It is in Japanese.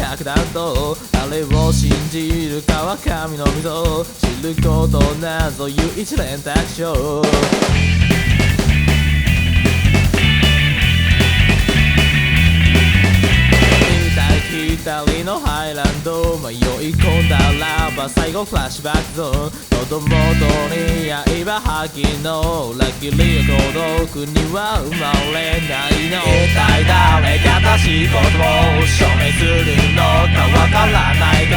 楽団と誰を信じるかは神の溝知ることなぞいう一連卓章左のハイランド迷い込んだらば最後フラッシュバックゾーン喉元に刃吐きの裏切りや孤独には生まれないの一体誰が正しいことを証明するのかわからない